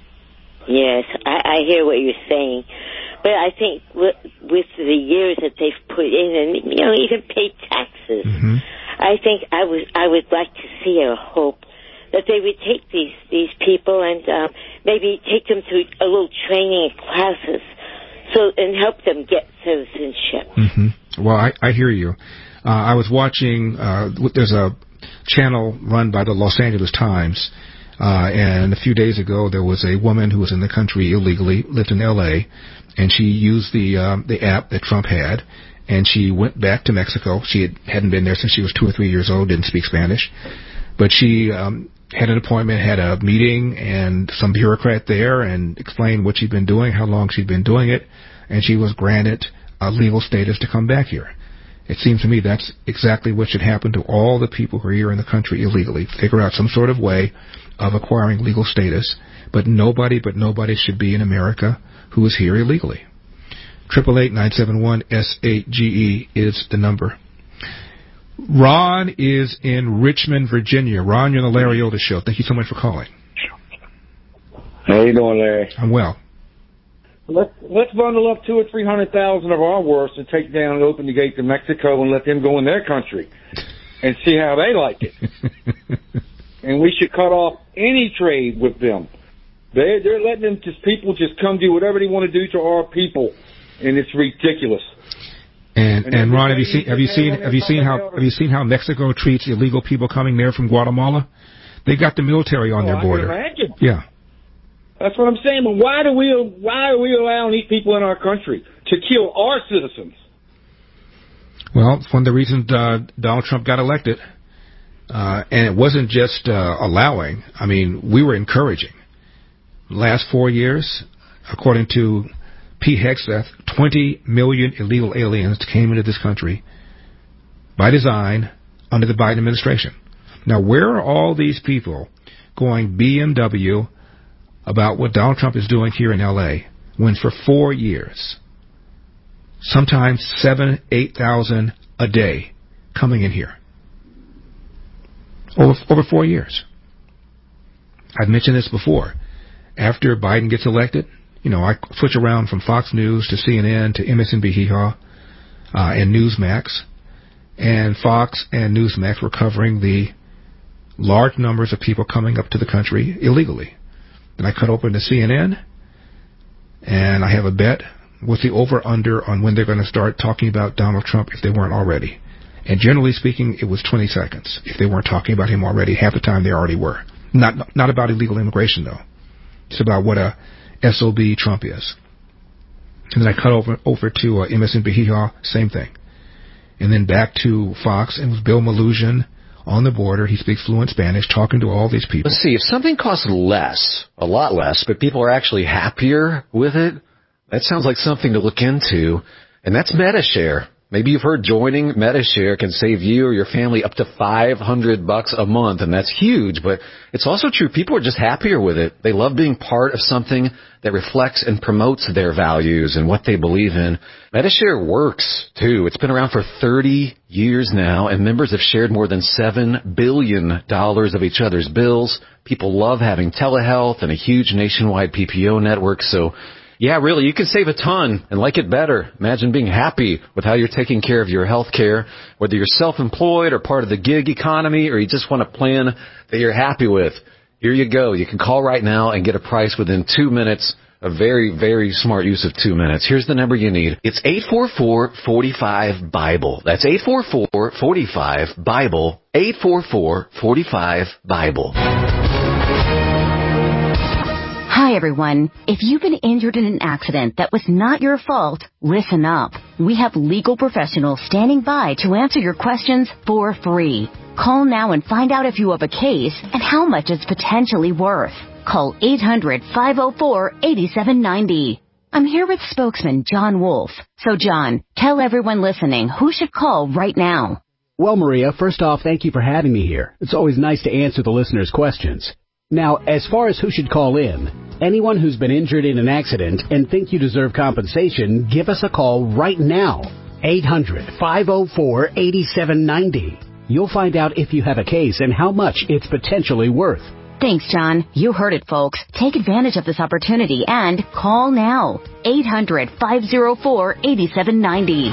Yes, I, I hear what you're saying. But I think with, with the years that they've put in, and you know, even paid taxes, mm-hmm. I think I was I would like to see or hope that they would take these these people and um, maybe take them through a little training and classes, so and help them get citizenship. Mm-hmm. Well, I, I hear you. Uh, I was watching. Uh, there's a channel run by the Los Angeles Times. Uh, and a few days ago, there was a woman who was in the country illegally, lived in L A, and she used the um, the app that Trump had, and she went back to Mexico. She had, hadn't been there since she was two or three years old, didn't speak Spanish, but she um, had an appointment, had a meeting, and some bureaucrat there, and explained what she'd been doing, how long she'd been doing it, and she was granted a legal status to come back here. It seems to me that's exactly what should happen to all the people who are here in the country illegally. Figure out some sort of way of acquiring legal status, but nobody but nobody should be in America who is here illegally. Triple eight nine seven one S eight G E is the number. Ron is in Richmond, Virginia. Ron, you're on the Larry Elder Show. Thank you so much for calling. How you doing, Larry? I'm well. Let's let's bundle up two or three hundred thousand of our worst and take down and open the gate to Mexico and let them go in their country and see how they like it. And we should cut off any trade with them. They they're letting them just people just come do whatever they want to do to our people, and it's ridiculous. And and, and Ron, have you seen have you seen have you seen how have you seen how Mexico treats illegal people coming there from Guatemala? They got the military on oh, their border. I can imagine. Yeah. That's what I'm saying. But why do we why are we allowing these people in our country to kill our citizens? Well, it's one of the reasons uh, Donald Trump got elected. Uh, and it wasn't just uh, allowing. I mean, we were encouraging. Last four years, according to Pete Hegseth, twenty million illegal aliens came into this country by design under the Biden administration. Now, where are all these people going B M W about what Donald Trump is doing here in L A when for four years, sometimes seven, eight thousand a day coming in here? Over, over four years. I've mentioned this before. After Biden gets elected, you know, I switch around from Fox News to C N N to M S N B C uh, and Newsmax. and Fox and Newsmax were covering the large numbers of people coming up to the country illegally. Then I cut open to C N N, and I have a bet with the over-under on when they're going to start talking about Donald Trump if they weren't already. And generally speaking, it was twenty seconds. If they weren't talking about him already, half the time they already were. Not not about illegal immigration, though. It's about what a S O B Trump is. And then I cut over over to uh, M S N B H I, same thing. And then back to Fox, and it was Bill Malugin on the border. He speaks fluent Spanish, talking to all these people. Let's see, if something costs less, a lot less, but people are actually happier with it, that sounds like something to look into, and that's MediShare. Maybe you've heard joining MediShare can save you or your family up to five hundred bucks a month, and that's huge, but it's also true. People are just happier with it. They love being part of something that reflects and promotes their values and what they believe in. MediShare works, too. It's been around for thirty years now, and members have shared more than seven billion dollars of each other's bills. People love having telehealth and a huge nationwide P P O network, so yeah, really, you can save a ton and like it better. Imagine being happy with how you're taking care of your health care, whether you're self-employed or part of the gig economy, or you just want a plan that you're happy with. Here you go. You can call right now and get a price within two minutes. A very, very smart use of two minutes. Here's the number you need. It's eight four four, four five, BIBLE. That's eight four four, four five, BIBLE. eight four four, four five, BIBLE. Hi, everyone. If you've been injured in an accident that was not your fault, listen up. We have legal professionals standing by to answer your questions for free. Call now and find out if you have a case and how much it's potentially worth. Call eight hundred, five oh four, eight seven nine oh. I'm here with spokesman John Wolf. So, John, tell everyone listening who should call right now. Well, Maria, first off, thank you for having me here. It's always nice to answer the listeners' questions. Now, as far as who should call in, anyone who's been injured in an accident and think you deserve compensation, give us a call right now. eight hundred, five oh four, eight seven nine oh. You'll find out if you have a case and how much it's potentially worth. Thanks, John. You heard it, folks. Take advantage of this opportunity and call now. eight hundred, five oh four, eight seven nine oh.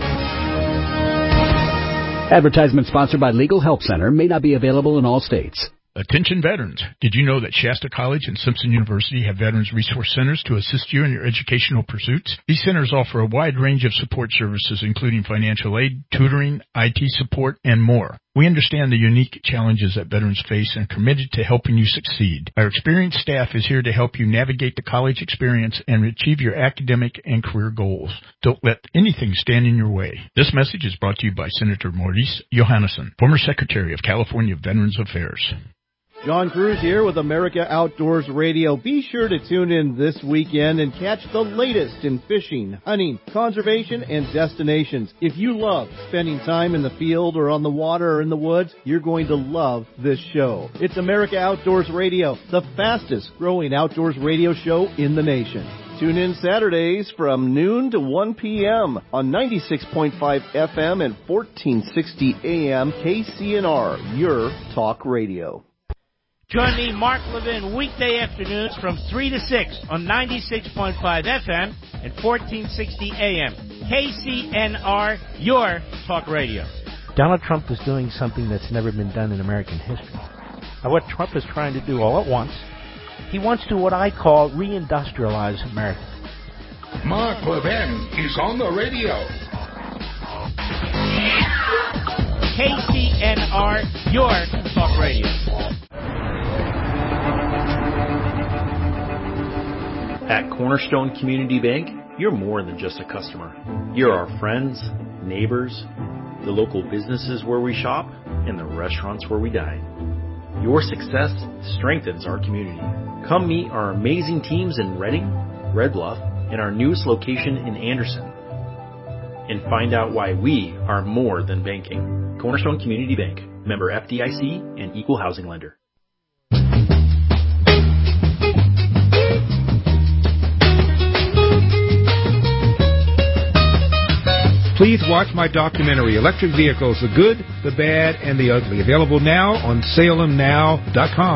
Advertisement sponsored by Legal Help Center. May not be available in all states. Attention veterans. Did you know that Shasta College and Simpson University have Veterans Resource Centers to assist you in your educational pursuits? These centers offer a wide range of support services, including financial aid, tutoring, I T support, and more. We understand the unique challenges that veterans face and are committed to helping you succeed. Our experienced staff is here to help you navigate the college experience and achieve your academic and career goals. Don't let anything stand in your way. This message is brought to you by Senator Maurice Johannesson, former Secretary of California Veterans Affairs. John Cruz here with America Outdoors Radio. Be sure to tune in this weekend and catch the latest in fishing, hunting, conservation, and destinations. If you love spending time in the field or on the water or in the woods, you're going to love this show. It's America Outdoors Radio, the fastest growing outdoors radio show in the nation. Tune in Saturdays from noon to one p.m. on ninety-six point five F M and fourteen sixty A M K C N R, your talk radio. Join me, Mark Levin, weekday afternoons from three to six on ninety-six point five F M and fourteen sixty A M. K C N R, your talk radio. Donald Trump is doing something that's never been done in American history. Now, what Trump is trying to do all at once, he wants to what I call reindustrialize America. Mark Levin is on the radio. K C N R, your talk radio. At Cornerstone Community Bank, you're more than just a customer. You're our friends, neighbors, the local businesses where we shop, and the restaurants where we dine. Your success strengthens our community. Come meet our amazing teams in Redding, Red Bluff, and our newest location in Anderson. And find out why we are more than banking. Cornerstone Community Bank, member F D I C and equal housing lender. Please watch my documentary, Electric Vehicles, the Good, the Bad, and the Ugly. Available now on Salem Now dot com.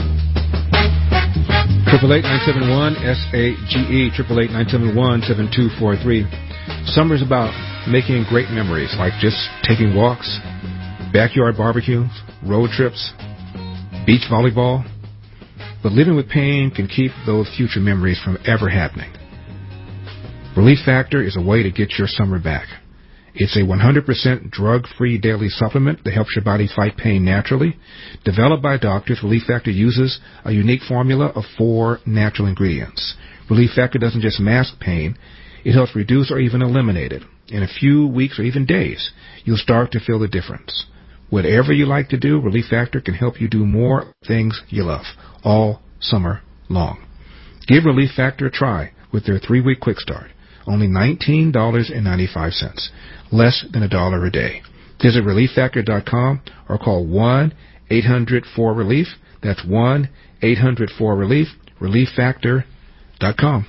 triple eight nine seven one S A G E, triple eight nine seven one seven two four three. Summer's about making great memories, like just taking walks, backyard barbecues, road trips, beach volleyball. But living with pain can keep those future memories from ever happening. Relief Factor is a way to get your summer back. It's a one hundred percent drug-free daily supplement that helps your body fight pain naturally. Developed by doctors, Relief Factor uses a unique formula of four natural ingredients. Relief Factor doesn't just mask pain, it helps reduce or even eliminate it. In a few weeks or even days, you'll start to feel the difference. Whatever you like to do, Relief Factor can help you do more things you love all summer long. Give Relief Factor a try with their three-week quick start. Only nineteen dollars and ninety-five cents, less than a dollar a day. Visit relief factor dot com or call one eight hundred four relief. That's one eight hundred four relief, relief factor dot com.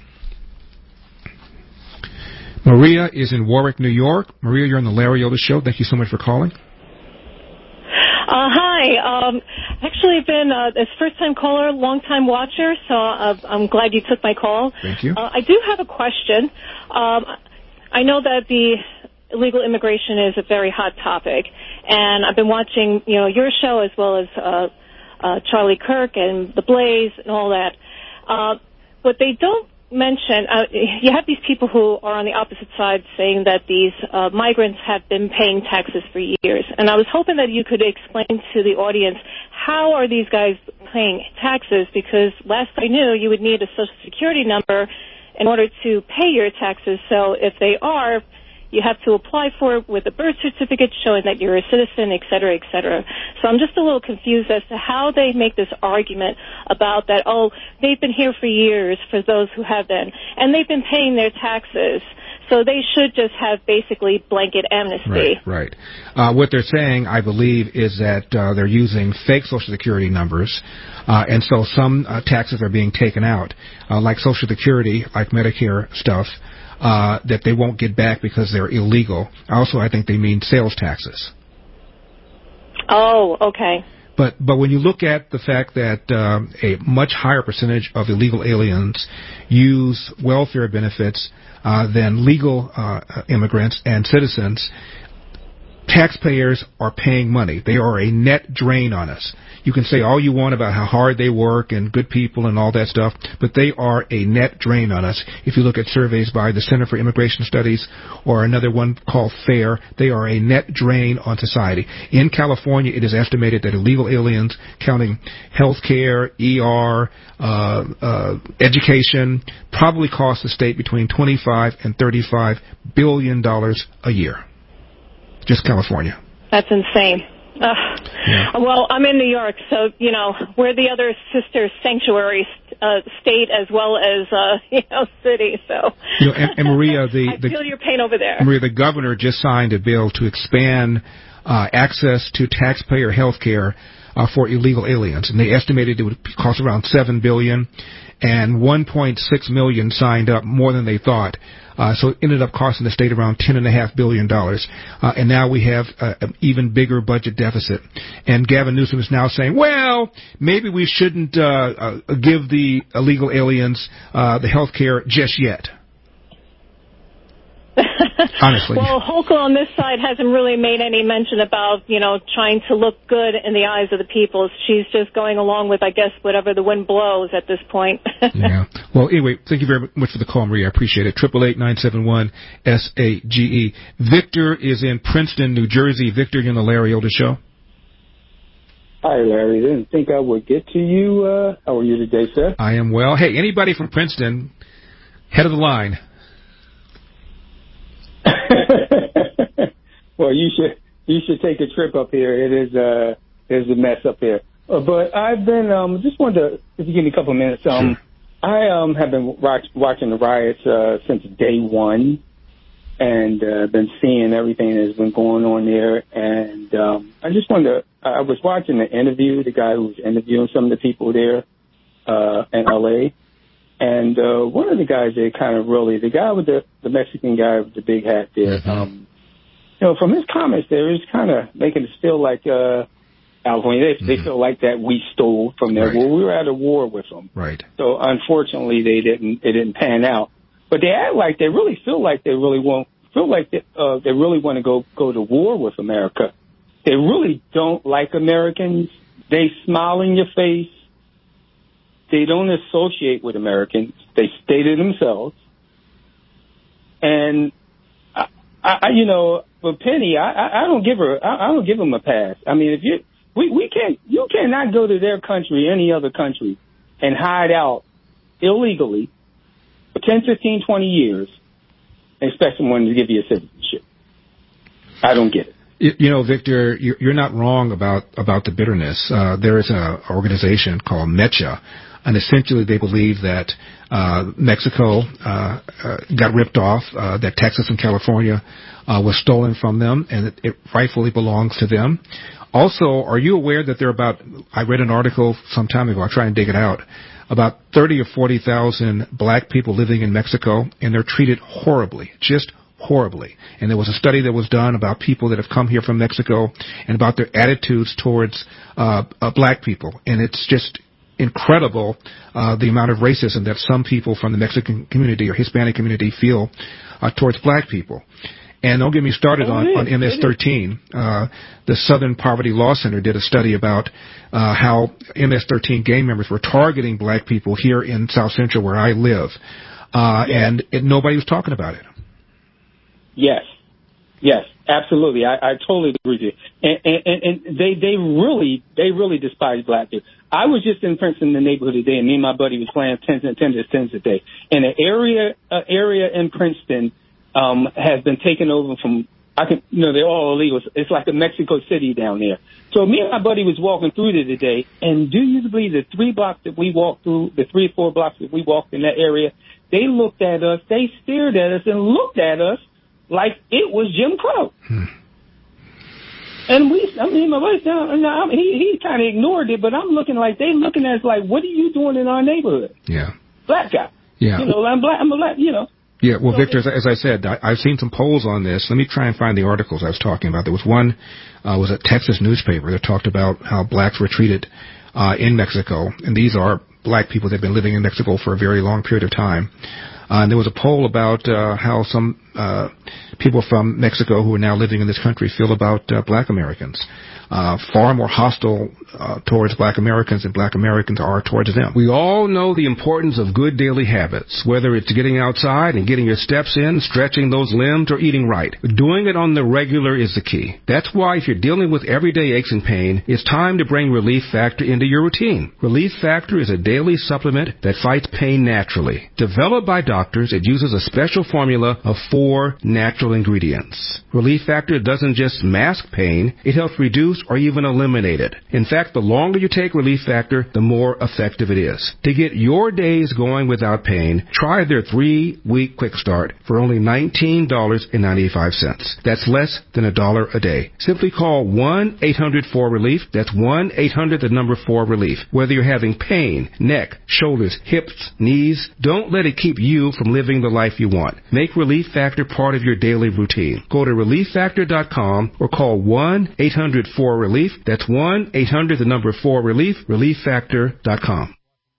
Maria is in Warwick, New York. Maria, you're on the Larry Elder Show. Thank you so much for calling. Uh, hi. Um, actually, I've been uh, a first-time caller, long-time watcher, so uh, I'm glad you took my call. Thank you. Uh, I do have a question. Um, I know that the illegal immigration is a very hot topic, and I've been watching, you know, your show as well as uh, uh, Charlie Kirk and The Blaze and all that. Uh, what they don't mention, uh, you have these people who are on the opposite side saying that these uh, migrants have been paying taxes for years. And I was hoping that you could explain to the audience, how are these guys paying taxes? Because last I knew, you would need a Social Security number in order to pay your taxes. So if they are, you have to apply for it with a birth certificate showing that you're a citizen, et cetera, et cetera. So I'm just a little confused as to how they make this argument about that, oh, they've been here for years for those who have been, and they've been paying their taxes, so they should just have basically blanket amnesty. Right, right. Uh, what they're saying, I believe, is that uh, they're using fake Social Security numbers, uh, and so some uh, taxes are being taken out, uh, like Social Security, like Medicare stuff, Uh, that they won't get back because they're illegal. Also, I think they mean sales taxes. Oh, okay. But but when you look at the fact that um, a much higher percentage of illegal aliens use welfare benefits uh, than legal uh, immigrants and citizens, taxpayers are paying money. They are a net drain on us. You can say all you want about how hard they work and good people and all that stuff, but they are a net drain on us. If you look at surveys by the Center for Immigration Studies or another one called FAIR, they are a net drain on society. In California, it is estimated that illegal aliens, counting health care, E R, uh, uh, education, probably cost the state between twenty-five and thirty-five billion dollars a year. Just California. That's insane. Uh, yeah. Well, I'm in New York, so, you know, we're the other sister sanctuary uh, state as well as, uh, you know, city. So, you know, and, and Maria, the, I the feel your pain over there. Maria, the governor just signed a bill to expand uh, access to taxpayer health care uh, for illegal aliens, and they estimated it would cost around seven billion dollars, and one point six million signed up, more than they thought. Uh, so it ended up costing the state around ten and a half billion dollars, uh, and now we have uh, an even bigger budget deficit. And Gavin Newsom is now saying, well, maybe we shouldn't uh, uh, give the illegal aliens uh, the health care just yet. Honestly. Well, Hochul on this side hasn't really made any mention about, you know, trying to look good in the eyes of the people. She's just going along with, I guess, whatever the wind blows at this point. Yeah. Well, anyway, thank you very much for the call, Maria. I appreciate it. Triple eight nine seven one S A G E. Victor is in Princeton, New Jersey. Victor, you're on the Larry Elder Show. Hi, Larry. Didn't think I would get to you. Uh, how are you today, sir? I am well. Hey, anybody from Princeton, head of the line. Well, you should you should take a trip up here. It is uh is a mess up here. Uh, but I've been um just wanted to, if you give me a couple of minutes. Um, sure. I um have been watch, watching the riots uh, since day one, and uh, been seeing everything that's been going on there. And um, I just wanted to. I was watching the interview, the guy who was interviewing some of the people there uh, in L A. And uh, one of the guys there kind of really, the guy with the, the Mexican guy with the big hat there, mm-hmm. um, you know, from his comments there, it was kind of making us feel like uh, California, they, mm-hmm. they feel like that we stole from there. Right. Well, we were at a war with them. Right. So unfortunately, they didn't, it didn't pan out. But they act like they really feel like they really want feel like they, uh, they really want to go, go to war with America. They really don't like Americans. They smile in your face. They don't associate with Americans. They stay to themselves. And I, I you know, for Penny, I, I, I don't give her, I, I don't give them a pass. I mean, if you, we, we can't, you cannot go to their country, any other country, and hide out illegally for ten, fifteen, twenty years and expect someone to give you a citizenship. I don't get it. You, you know, Victor, you're, you're not wrong about, about the bitterness. Uh, there is an organization called MECHA, and essentially they believe that uh, Mexico uh, uh, got ripped off, uh, that Texas and California uh, was stolen from them, and it, it rightfully belongs to them. Also, are you aware that there are about, I read an article some time ago, I'll try and dig it out, about thirty or forty thousand black people living in Mexico, and they're treated horribly, just horribly. And there was a study that was done about people that have come here from Mexico and about their attitudes towards uh, uh, black people. And it's just incredible uh, the amount of racism that some people from the Mexican community or Hispanic community feel uh, towards black people. And don't get me started on, on M S thirteen. Uh, the Southern Poverty Law Center did a study about uh, how M S thirteen gang members were targeting black people here in South Central where I live. Uh, yeah. And it, nobody was talking about it. Yes. Yes, absolutely. I, I totally agree with you. And, and, and they, they really, they really despise black people. I was just in Princeton, the neighborhood today, and me and my buddy was playing tens and tens and tens a day. And an area, uh, area in Princeton, um, has been taken over from, I can, you know, they're all illegal. It's like a Mexico City down there. So me and my buddy was walking through there today, and do you believe the three blocks that we walked through, the three or four blocks that we walked in that area, they looked at us, they stared at us and looked at us like it was Jim Crow. Hmm. And we, I mean, my buddy's down, I mean, he, he kind of ignored it, but I'm looking like, they looking at us like, what are you doing in our neighborhood? Yeah. Black guy. Yeah. You know, I'm black, I'm a black, you know. Yeah, well, Victor, as, as I said, I, I've seen some polls on this. Let me try and find the articles I was talking about. There was one, uh, was a Texas newspaper that talked about how blacks were treated uh, in Mexico, and these are black people that have been living in Mexico for a very long period of time. Uh, and there was a poll about uh, how some uh, people from Mexico who are now living in this country feel about uh, black Americans. Uh, far more hostile uh, towards black Americans than black Americans are towards them. We all know the importance of good daily habits, whether it's getting outside and getting your steps in, stretching those limbs, or eating right. Doing it on the regular is the key. That's why if you're dealing with everyday aches and pain, it's time to bring Relief Factor into your routine. Relief Factor is a daily supplement that fights pain naturally. Developed by doctors, it uses a special formula of four natural ingredients. Relief Factor doesn't just mask pain, it helps reduce or even eliminate it. In fact, the longer you take Relief Factor, the more effective it is. To get your days going without pain, try their three-week quick start for only nineteen dollars and ninety-five cents. That's less than a dollar a day. Simply call one eight hundred four relief. That's one eight hundred the number four relief. Whether you're having pain, neck, shoulders, hips, knees, don't let it keep you from living the life you want. Make Relief Factor part of your daily routine. Go to relief factor dot com or call one eight hundred four relief. That's one eight hundred the number four relief, relief factor dot com.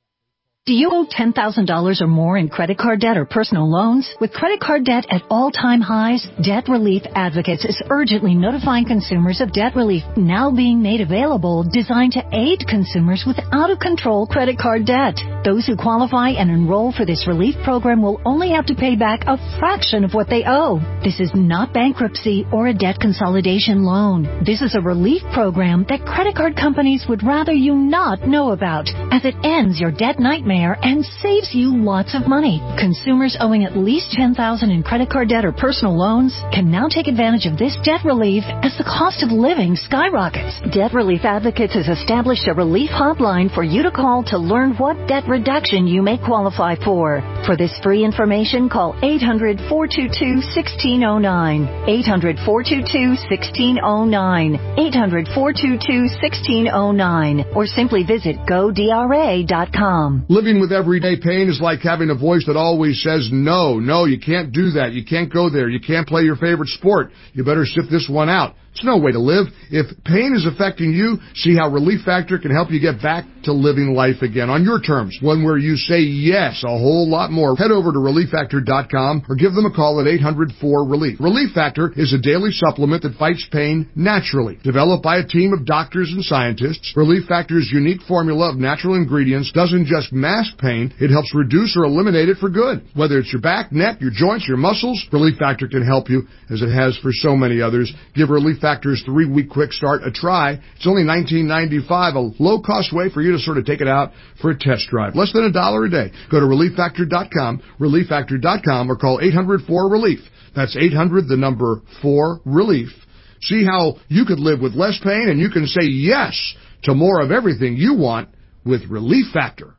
Do you owe ten thousand dollars or more in credit card debt or personal loans? With credit card debt at all-time highs, Debt Relief Advocates is urgently notifying consumers of debt relief now being made available, designed to aid consumers with out-of-control credit card debt. Those who qualify and enroll for this relief program will only have to pay back a fraction of what they owe. This is not bankruptcy or a debt consolidation loan. This is a relief program that credit card companies would rather you not know about, as it ends your debt nightmare and saves you lots of money. Consumers owing at least ten thousand dollars in credit card debt or personal loans can now take advantage of this debt relief as the cost of living skyrockets. Debt Relief Advocates has established a relief hotline for you to call to learn what debt reduction you may qualify for. For this free information, call eight hundred four two two one six zero nine, eight hundred four two two one six zero nine, eight hundred four two two one six zero nine, or simply visit go D R A dot com. Living with everyday pain is like having a voice that always says, no, no, you can't do that. You can't go there. You can't play your favorite sport. You better sit this one out. It's no way to live. If pain is affecting you, see how Relief Factor can help you get back to living life again on your terms. One where you say yes a whole lot more. Head over to relief factor dot com or give them a call at eight hundred four relief. Relief Factor is a daily supplement that fights pain naturally. Developed by a team of doctors and scientists, Relief Factor's unique formula of natural ingredients doesn't just mask pain, it helps reduce or eliminate it for good. Whether it's your back, neck, your joints, your muscles, Relief Factor can help you, as it has for so many others. Give Relief Factor's three-week quick start a try. It's only nineteen ninety-five dollars, a low-cost way for you to sort of take it out for a test drive. Less than a dollar a day. Go to relief factor dot com, relief factor dot com, or call eight hundred four relief. That's eight hundred, the number four, relief. See how you could live with less pain, and you can say yes to more of everything you want with Relief Factor.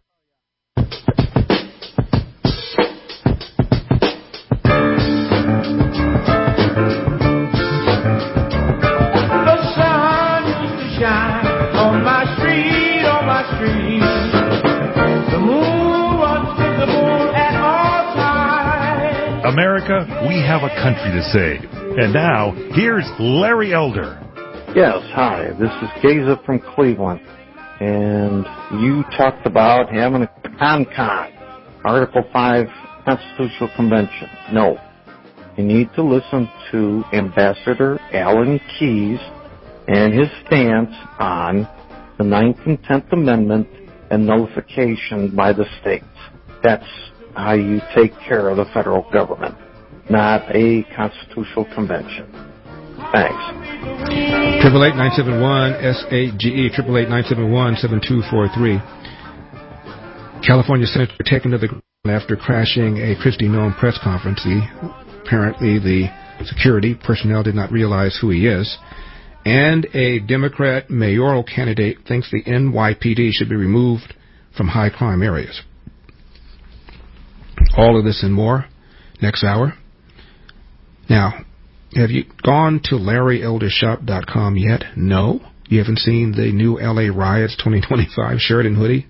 America, we have a country to save. And now, here's Larry Elder. Yes, hi. This is Gaza from Cleveland. And you talked about having a con-con, Article five Constitutional Convention. No. You need to listen to Ambassador Alan Keyes and his stance on the ninth and tenth Amendment and nullification by the states. That's how you take care of the federal government, not a constitutional convention. Thanks. Triple eight nine seven one S A G E. Triple eight nine seven one seven two four three. California Senator taken to the ground after crashing a Christie Nome press conference. The, apparently, the security personnel did not realize who he is. And a Democrat mayoral candidate thinks the N Y P D should be removed from high crime areas. All of this and more next hour. Now, have you gone to larry elder shop dot com yet? No? You haven't seen the new L A Riots twenty twenty-five shirt and hoodie?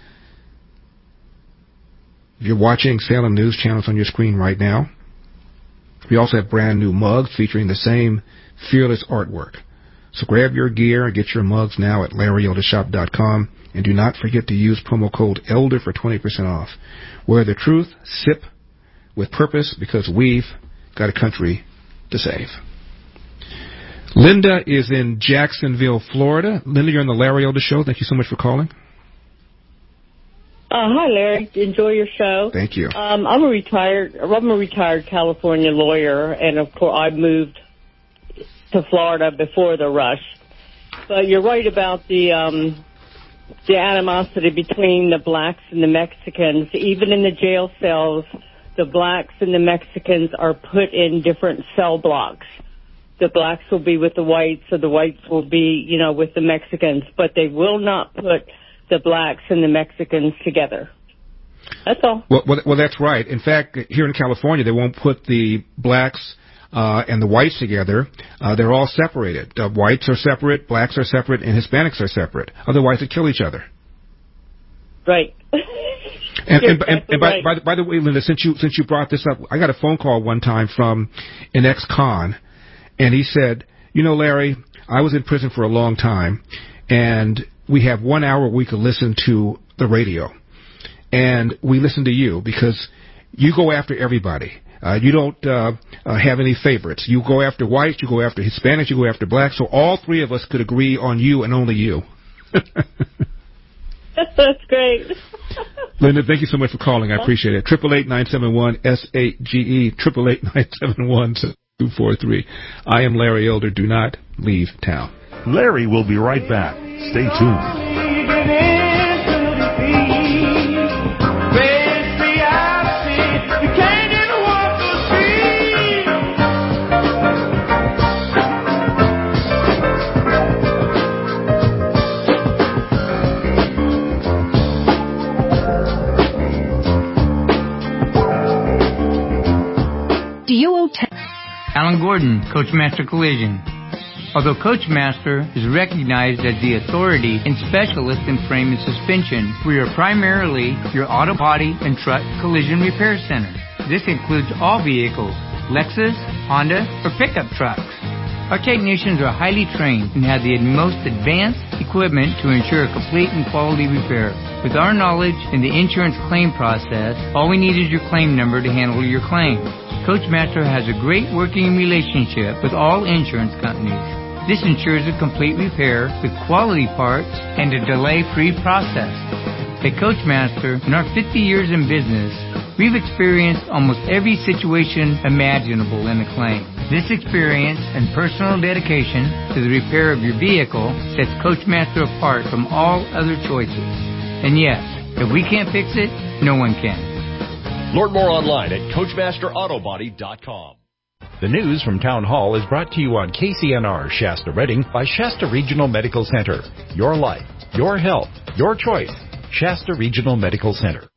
You're watching Salem News channels on your screen right now. We also have brand new mugs featuring the same fearless artwork. So grab your gear and get your mugs now at larry elder shop dot com. And do not forget to use promo code ELDER for twenty percent off. Wear the truth, sip with purpose, because we've got a country to save. Linda is in Jacksonville, Florida. Linda, you're on the Larry Elder Show. Thank you so much for calling. Uh, hi, Larry. Enjoy your show. Thank you. Um, I'm a retired, I'm a retired California lawyer, and of course I moved to Florida before the rush. But you're right about the um, the animosity between the blacks and the Mexicans. Even in the jail cells, the blacks and the Mexicans are put in different cell blocks. The blacks will be with the whites, or the whites will be, you know, with the Mexicans, but they will not put the blacks and the Mexicans together. That's all. Well, well, well that's right. In fact, here in California, they won't put the blacks uh, and the whites together. Uh, they're all separated. The whites are separate, blacks are separate, and Hispanics are separate. Otherwise, they kill each other. Right. And, and, and, and by, by, by the way, Linda, since you since you brought this up, I got a phone call one time from an ex-con, and he said, you know, Larry, I was in prison for a long time, and we have one hour we could listen to the radio. And we listen to you because you go after everybody. Uh, you don't uh, uh, have any favorites. You go after whites, you go after Hispanics, you go after blacks. So all three of us could agree on you and only you. That's great. Linda, thank you so much for calling. I appreciate it. Triple eight nine seven one S eight G E. Triple eight nine seven one two four three. I am Larry Elder. Do not leave town. Larry will be right back. Stay tuned. Do you owe ten- Alan Gordon, Coach Master Collision. Although Coachmaster is recognized as the authority and specialist in frame and suspension, we are primarily your auto body and truck collision repair center. This includes all vehicles, Lexus, Honda, or pickup trucks. Our technicians are highly trained and have the most advanced equipment to ensure a complete and quality repair. With our knowledge in the insurance claim process, all we need is your claim number to handle your claim. Coachmaster has a great working relationship with all insurance companies. This ensures a complete repair with quality parts and a delay-free process. At Coachmaster, in our fifty years in business, we've experienced almost every situation imaginable in a claim. This experience and personal dedication to the repair of your vehicle sets Coachmaster apart from all other choices. And yes, if we can't fix it, no one can. Learn more online at Coachmaster Auto Body dot com. The news from Town Hall is brought to you on K C N R Shasta Redding by Shasta Regional Medical Center. Your life, your health, your choice. Shasta Regional Medical Center.